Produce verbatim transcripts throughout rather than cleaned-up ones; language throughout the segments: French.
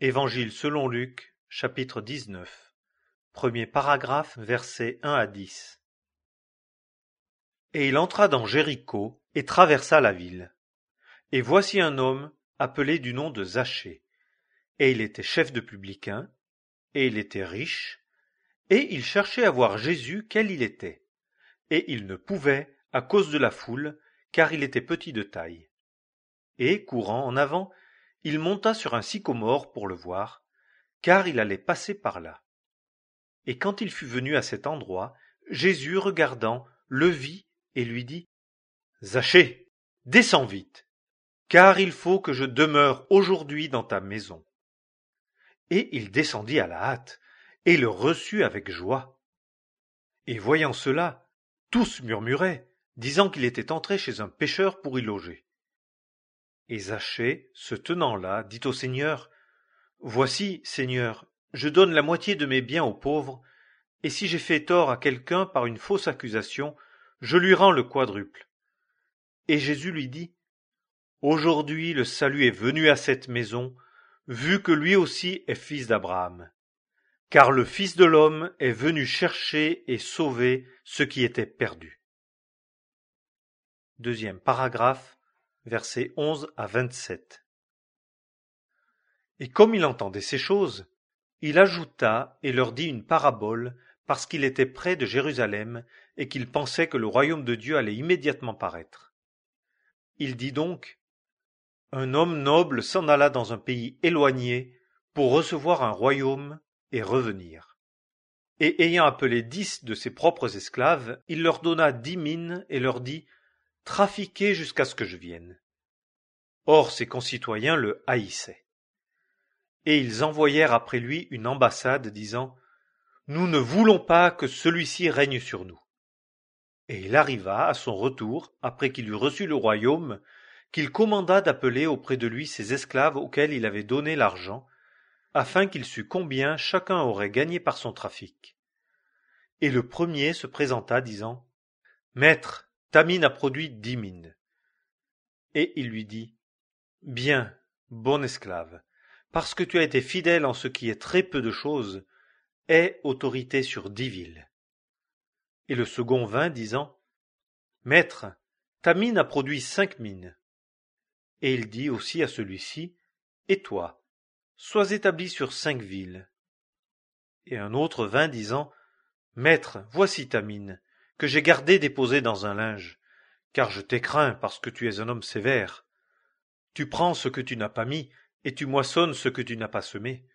Évangile selon Luc, chapitre dix-neuf, premier paragraphe, versets un à dix. Et il entra dans Jéricho et traversa la ville. Et voici un homme appelé du nom de Zachée. Et il était chef de publicains, et il était riche, et il cherchait à voir Jésus quel il était. Et il ne pouvait à cause de la foule, car il était petit de taille. Et, courant en avant, il monta sur un sycomore pour le voir, car il allait passer par là. Et quand il fut venu à cet endroit, Jésus, regardant, le vit et lui dit : « Zachée, descends vite, car il faut que je demeure aujourd'hui dans ta maison. » Et il descendit à la hâte, et le reçut avec joie. Et voyant cela, tous murmuraient, disant qu'il était entré chez un pécheur pour y loger. Et Zachée, se tenant là, dit au Seigneur : « Voici, Seigneur, je donne la moitié de mes biens aux pauvres, et si j'ai fait tort à quelqu'un par une fausse accusation, je lui rends le quadruple. » Et Jésus lui dit : « Aujourd'hui le salut est venu à cette maison, vu que lui aussi est fils d'Abraham. Car le Fils de l'homme est venu chercher et sauver ce qui était perdu. » Deuxième paragraphe, versets onze à vingt-sept. Et comme il entendait ces choses, il ajouta et leur dit une parabole, parce qu'il était près de Jérusalem et qu'il pensait que le royaume de Dieu allait immédiatement paraître. Il dit donc : Un homme noble s'en alla dans un pays éloigné pour recevoir un royaume et revenir. Et ayant appelé dix de ses propres esclaves, il leur donna dix mines et leur dit : Trafiquez jusqu'à ce que je vienne. Or ses concitoyens le haïssaient. Et ils envoyèrent après lui une ambassade, disant : Nous ne voulons pas que celui-ci règne sur nous. Et il arriva, à son retour, après qu'il eut reçu le royaume, qu'il commanda d'appeler auprès de lui ses esclaves auxquels il avait donné l'argent, afin qu'il sût combien chacun aurait gagné par son trafic. Et le premier se présenta, disant : Maître, ta mine a produit dix mines. Et il lui dit : Bien, bon esclave, parce que tu as été fidèle en ce qui est très peu de choses, aie autorité sur dix villes. Et le second vint, disant : Maître, ta mine a produit cinq mines. Et il dit aussi à celui-ci : Et toi, sois établi sur cinq villes. Et un autre vint, disant : Maître, voici ta mine, que j'ai gardée déposée dans un linge, car je t'ai craint parce que tu es un homme sévère. Tu prends ce que tu n'as pas mis, et tu moissonnes ce que tu n'as pas semé.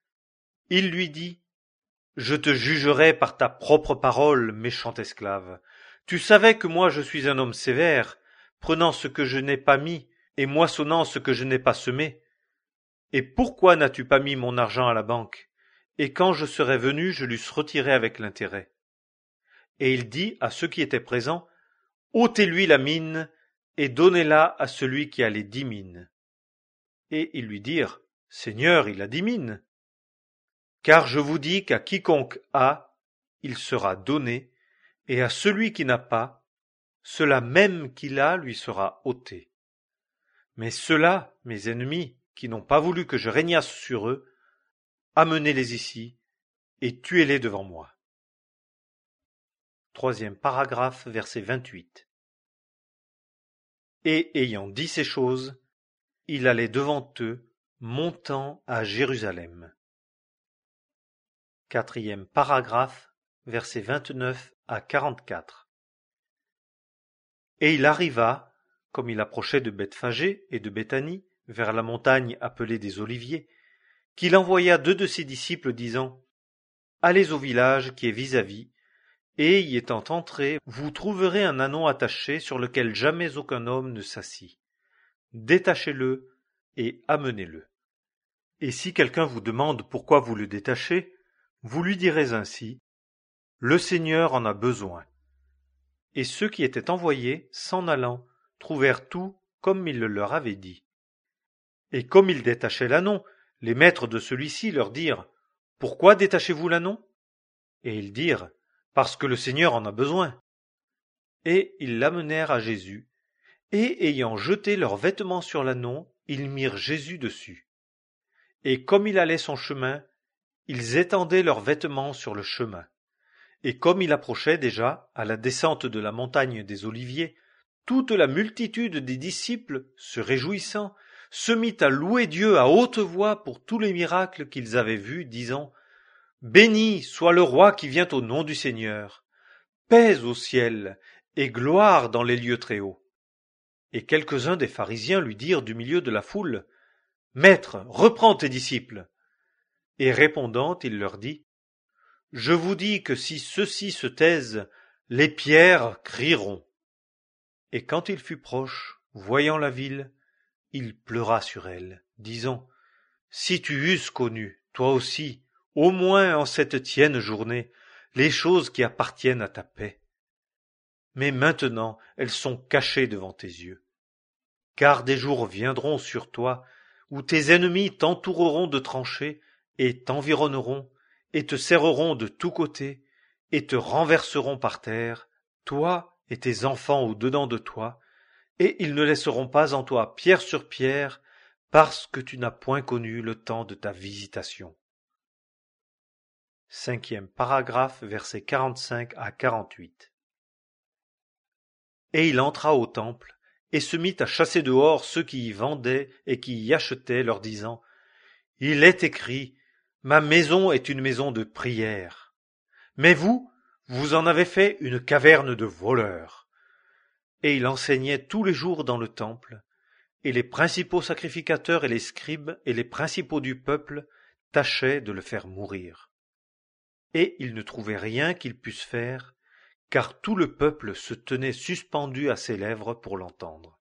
Il lui dit : Je te jugerai par ta propre parole, méchant esclave. Tu savais que moi je suis un homme sévère, prenant ce que je n'ai pas mis, et moissonnant ce que je n'ai pas semé. Et pourquoi n'as-tu pas mis mon argent à la banque ? Et quand je serais venu, je l'eusse retiré avec l'intérêt. Et il dit à ceux qui étaient présents : Ôtez-lui la mine, et donnez-la à celui qui a les dix mines. Et ils lui dirent : Seigneur, il a dix mines. Car je vous dis qu'à quiconque a, il sera donné, et à celui qui n'a pas, cela même qu'il a lui sera ôté. Mais ceux-là, mes ennemis, qui n'ont pas voulu que je régnasse sur eux, amenez-les ici, et tuez-les devant moi. Troisième paragraphe, verset vingt-huit. Et ayant dit ces choses, il allait devant eux, montant à Jérusalem. Quatrième paragraphe, versets vingt-neuf à quarante-quatre. Et il arriva, comme il approchait de Bethphagée et de Béthanie, vers la montagne appelée des Oliviers, qu'il envoya deux de ses disciples, disant : Allez au village qui est vis-à-vis, et y étant entrés, vous trouverez un ânon attaché sur lequel jamais aucun homme ne s'assit. Détachez-le et amenez-le. Et si quelqu'un vous demande pourquoi vous le détachez, vous lui direz ainsi : Le Seigneur en a besoin. Et ceux qui étaient envoyés, s'en allant, trouvèrent tout comme il le leur avait dit. Et comme ils détachaient l'ânon, les maîtres de celui-ci leur dirent : Pourquoi détachez-vous l'ânon ? Et ils dirent : Parce que le Seigneur en a besoin. Et ils l'amenèrent à Jésus, et ayant jeté leurs vêtements sur l'ânon, ils mirent Jésus dessus. Et comme il allait son chemin, ils étendaient leurs vêtements sur le chemin. Et comme il approchait déjà, à la descente de la montagne des Oliviers, toute la multitude des disciples, se réjouissant, se mit à louer Dieu à haute voix pour tous les miracles qu'ils avaient vus, disant « Béni soit le roi qui vient au nom du Seigneur, paix au ciel et gloire dans les lieux très hauts. » Et quelques-uns des pharisiens lui dirent du milieu de la foule « Maître, reprends tes disciples. » Et répondant, il leur dit « Je vous dis que si ceux-ci se taisent, les pierres crieront. » Et quand il fut proche, voyant la ville, il pleura sur elle, disant « Si tu eusses connu, toi aussi, au moins en cette tienne journée, les choses qui appartiennent à ta paix. Mais maintenant elles sont cachées devant tes yeux. Car des jours viendront sur toi où tes ennemis t'entoureront de tranchées et t'environneront et te serreront de tous côtés et te renverseront par terre, toi et tes enfants au-dedans de toi, et ils ne laisseront pas en toi pierre sur pierre, parce que tu n'as point connu le temps de ta visitation. Cinquième paragraphe, versets quarante-cinq à quarante-huit. Et il entra au temple, et se mit à chasser dehors ceux qui y vendaient et qui y achetaient, leur disant « Il est écrit, ma maison est une maison de prière. Mais vous, vous en avez fait une caverne de voleurs. » Et il enseignait tous les jours dans le temple, et les principaux sacrificateurs et les scribes et les principaux du peuple tâchaient de le faire mourir. Et ils ne trouvaient rien qu'ils pussent faire, car tout le peuple se tenait suspendu à ses lèvres pour l'entendre.